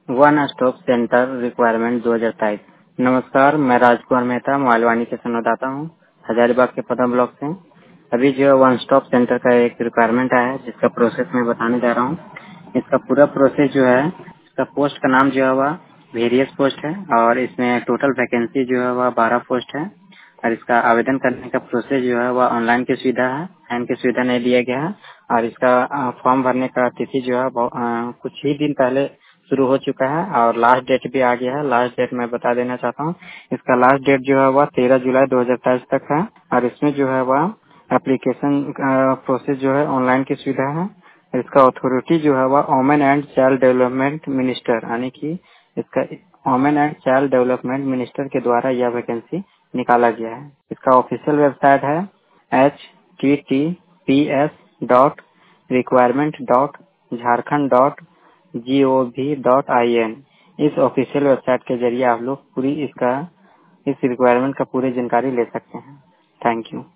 One stop centre requirement 2023। नमस्कार, मैं राजकुमार मेहता मालवानी के संवाददाता हूँ, हजारीबाग के पदम ब्लॉक से। अभी जो है वन स्टॉप सेंटर का एक रिक्वायरमेंट आया है जिसका प्रोसेस मैं बताने जा रहा हूँ। इसका पूरा प्रोसेस जो है, इसका पोस्ट का नाम जो है वह वेरियस पोस्ट है और इसमें टोटल वैकेंसी जो है वह 12 पोस्ट है। और इसका आवेदन करने का प्रोसेस जो है वह ऑनलाइन की सुविधा है, हैंड की सुविधा नहीं दिया गया है। और इसका फॉर्म भरने का तिथि जो है कुछ ही दिन पहले शुरू हो चुका है और लास्ट डेट भी आ गया है। लास्ट डेट मैं बता देना चाहता हूँ, इसका लास्ट डेट जो है वह 13 जुलाई 2023 तक है। और इसमें जो है वह एप्लीकेशन प्रोसेस जो है ऑनलाइन की सुविधा है। इसका अथॉरिटी जो है वह women and child development minister यानी कि इसका women and child development minister के द्वारा यह वैकेंसी निकाला गया है। इसका ऑफिशियल वेबसाइट है https://jharkhand.gov.in। इस ऑफिशियल वेबसाइट के जरिए आप लोग पूरी इस रिक्वायरमेंट का पूरी जानकारी ले सकते हैं। Thank you.